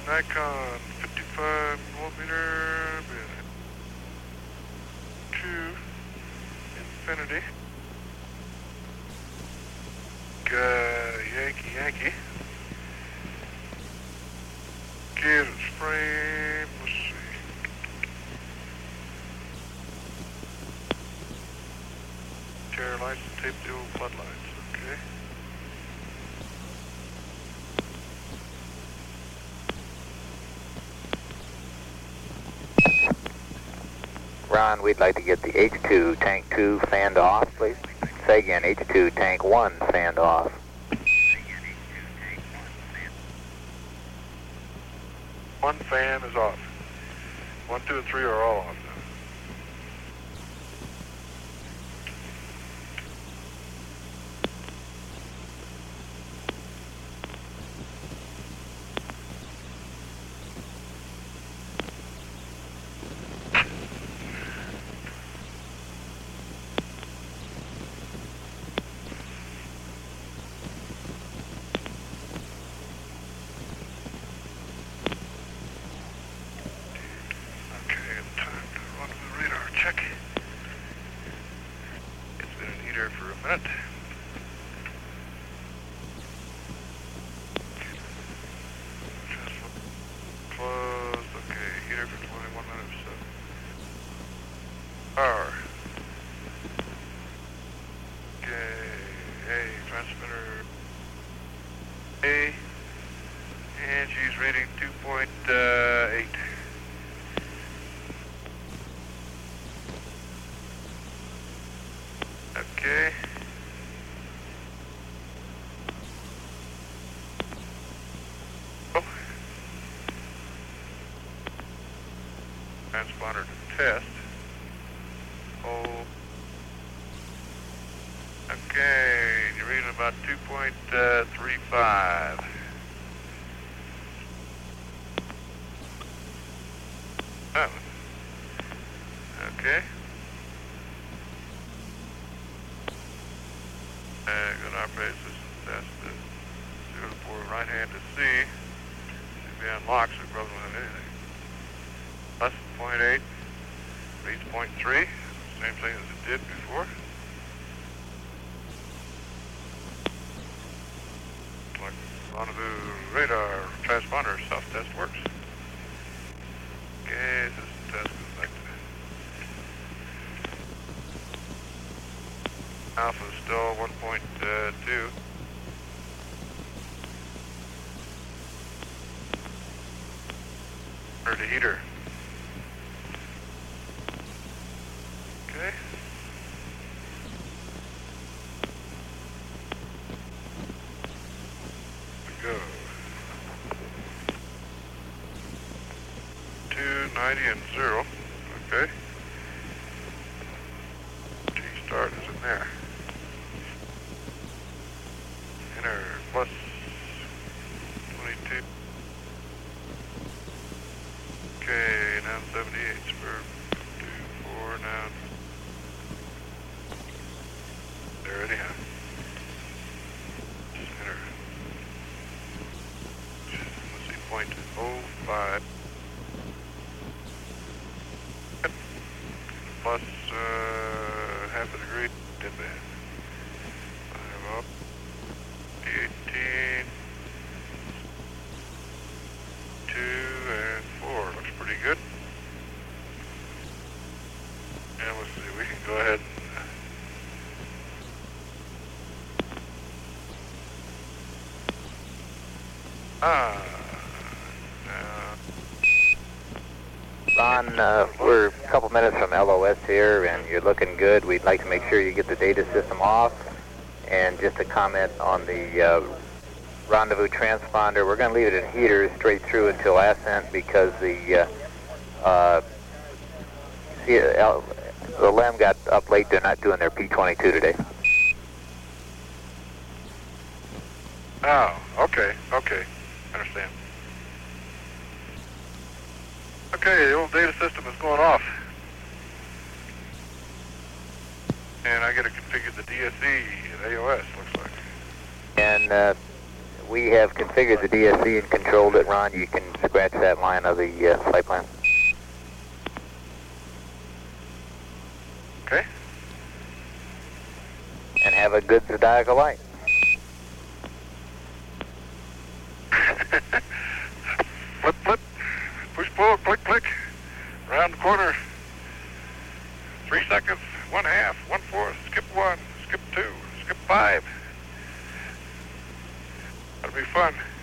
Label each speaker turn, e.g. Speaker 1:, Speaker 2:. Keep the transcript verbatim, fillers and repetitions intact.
Speaker 1: Nikon fifty-five millimeter, two, Infinity. Uh, Yankee, Yankee. Get its frame, let's see. Chair lights and tape the old floodlights, okay.
Speaker 2: Ron, we'd like to get the H two tank two fanned off, please. Say again, H two tank one fanned off.
Speaker 1: One fan is off. One, two, and three are all off now. Check. It's been in heater for a minute. Just closed. Okay, heater for twenty-one minutes. So. Power. Okay, hey, transmitter A. And she's reading two point eight. Okay. Oh. Transponder to test. Oh. Okay, you're reading about two point three five. Oh. Okay. Uh, good operating system test the zero to four right hand to C. Should be unlocked, so we probably don't have anything. Less than zero point eight, reads zero point three, same thing as it did before. Like rendezvous radar transponder self-test works. Okay, system test goes back to Alpha is still one point two. Or the heater. Okay. Go. two ninety and zero. Okay. T start is in there. Enter plus twenty-two. Okay, now seventy-eight for two, four, now. There, anyhow. Enter. Let's see, point oh five. Plus uh, half a degree. Dead bad. Five up. eighteen, two, and four. Looks pretty good. And let's see, we can go ahead and ah.
Speaker 2: Ron, uh, we're a couple minutes from L O S here, and you're looking good. We'd like to make sure you get the data system off. And just a comment on the uh, rendezvous transponder, we're going to leave it in heater straight through until ascent because the uh, uh, see, uh, the L E M got up late. They're not doing their P twenty-two today.
Speaker 1: Oh, okay, okay, understand. Okay, the old data system is going off. And I got to configure the D S E at A O S, looks like.
Speaker 2: And uh, we have configured the D S E and controlled it, Ron. You can scratch that line of the uh, flight plan.
Speaker 1: Okay.
Speaker 2: And have a good zodiacal light.
Speaker 1: Flip, flip. Push, pull, click, click. Round the corner. Three seconds, one half, one fourth, skip one, skip two, skip five. That'll be fun.